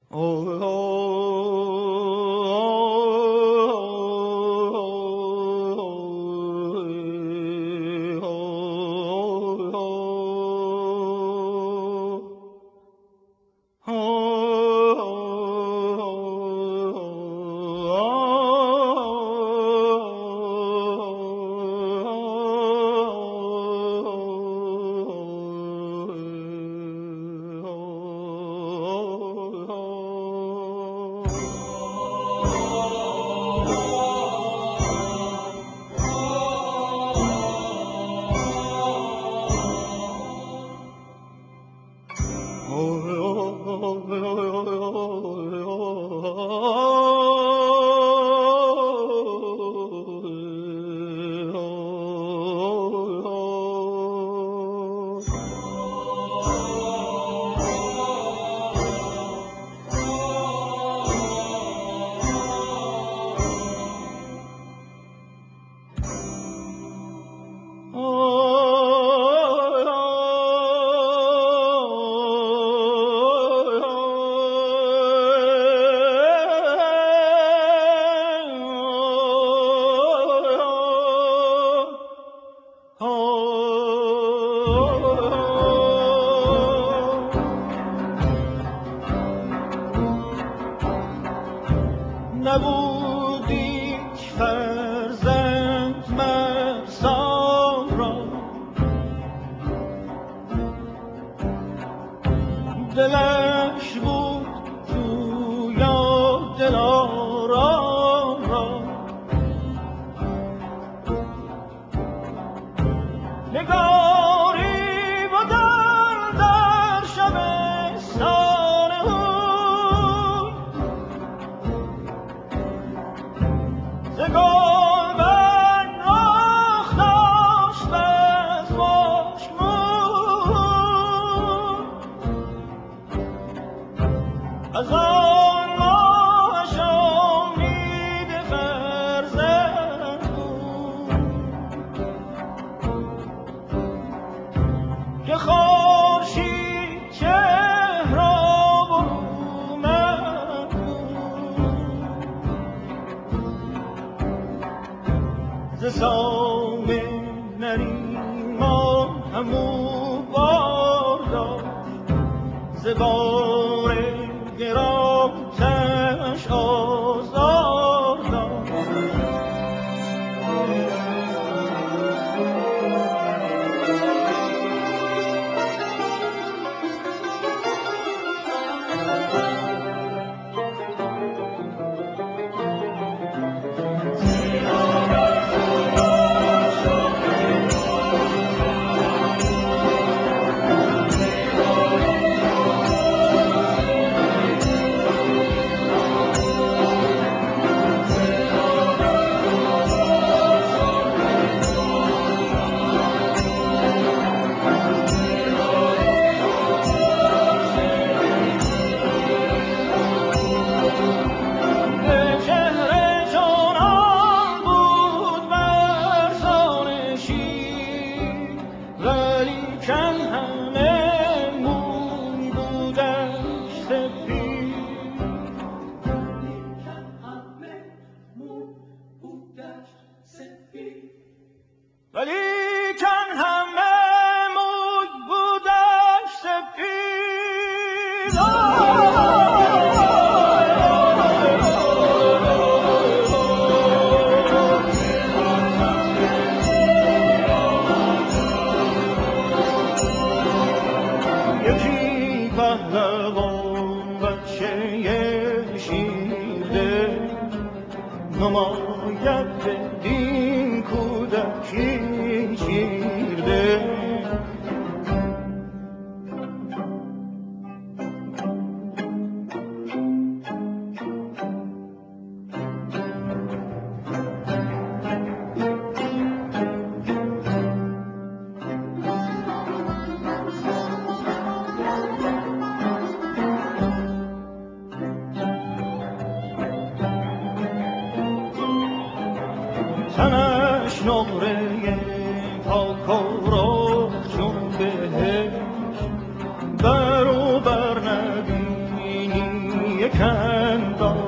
نبود یک فرزند مرسام را، دلش بود جویا دلارام را. نگاری بودن در شبستان او، ز گلبن رخ داشت بس خشک مو. از آن ماهش امید فرزند بود که خورشید چهراب اومد بود. ز سام نریمان همو بار داشت، ز بار گران تنش آزار داشت. ولیکن همه موی بودش سپید. یکی پهلوان بچه شیرده، نماید بدین کودکی چیرده. تنش نقره پاک و رخ چون بهشت، بر و بر نبینی یکندان